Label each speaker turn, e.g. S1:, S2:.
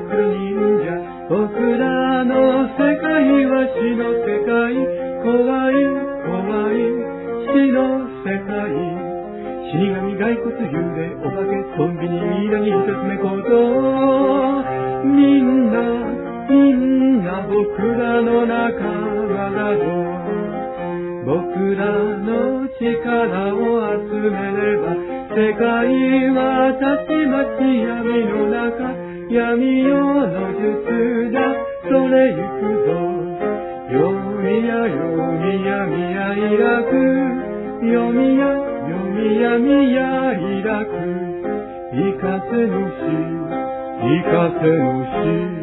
S1: くる忍者。僕らの世界は死の世界。怖い怖い死の世界。死神、骸骨、幽霊、お化け、ゾンビに皆に一つ目こと。みんな僕らの仲間だぞ。僕らの力を集めれば世界はたちまち闇の中。闇夜の術だそれゆくぞ。よみやよみやみやいらく。よみやよみやみやいらく。いかせのしいかせのし